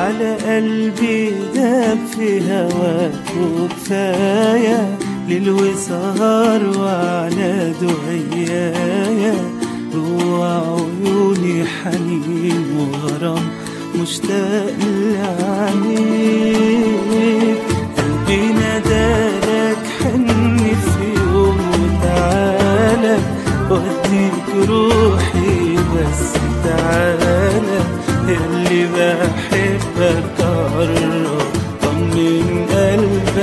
على قلبي داب في هواك وكفاية ليل وسهر وعلى دعيايا جوا عيوني حنين وغرام مشتاق لعينيك. قلبي نادالك حن في يوم وتعالى وديك روحي بس تعالى اللي بحبك قرب طمن قلبي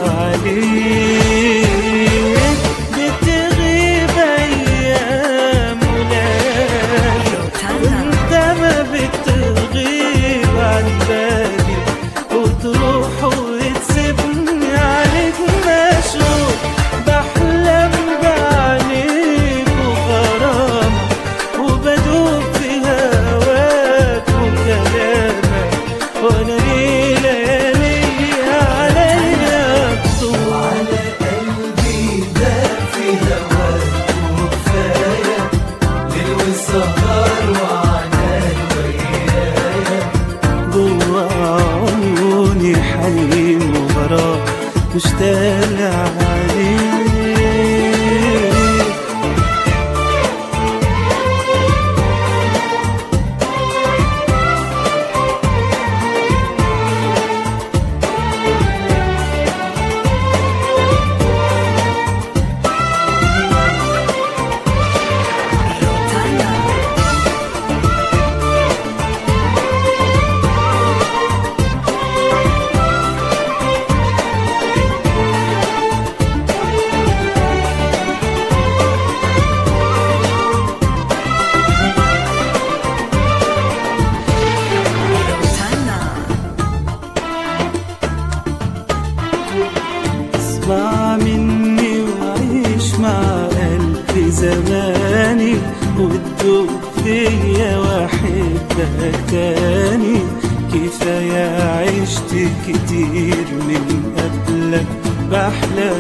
عليك. بتغيب ايام وليالي وانت ما بتغيب عن بالي وتروح وتسيبني عليك مشغول بحلم بعينيك وغرامك وبدوب في هواك وكلامك وانا ليالي عليا طول. على قلبي داب في هواك وكفاية ليل والسهر وعناك ويايا جوا عيوني حنين وغرام مشتاق عليك. اسمع مني وعيش مع قلبي زماني وتدوب فيا واحبك تاني. كفاية عشت كتير من قبلك بحلم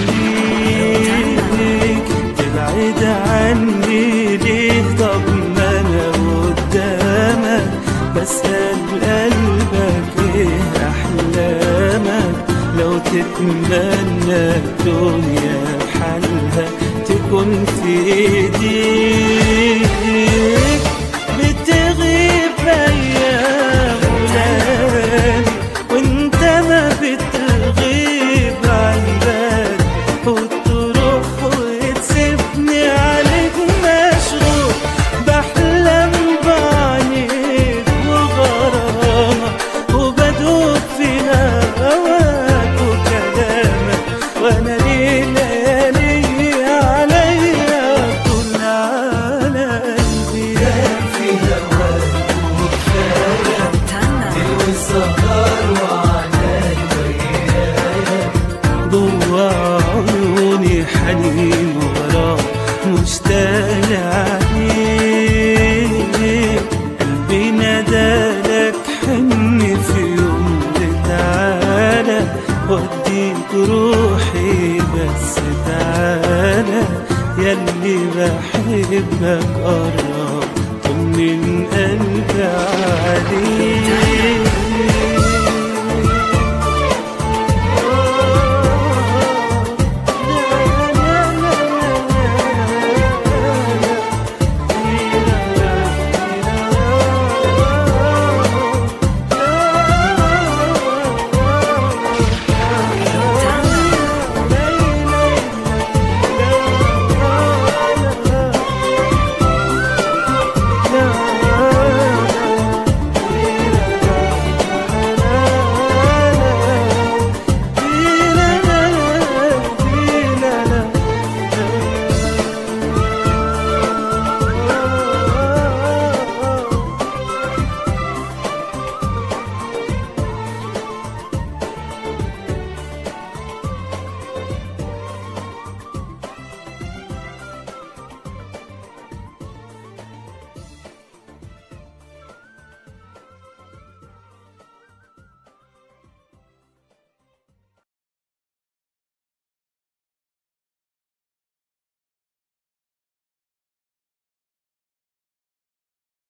بيك تبعد عني ليه؟ طب ما انا قدامك بسأل قلبك ايه احلامك؟ لو تتمنى الدنيا بحالها تكون في ايديك. بتغيب ايام وليالي وانت ما بتغيب عن بالي وتروح وتسيبني عليك مشغول بحلم بعينيك وغرامك وبدوب في هواك وانا ليالي عليا طول. على قلبي داب في هواك وكفاية ليل والسهر وعناك ويايا جوا عيوني حنين وغرام مشتاق عليك. قلبي نادالك حن في يوم تعالى وديك روحي بس تعالى ياللي بحبك قرب طمن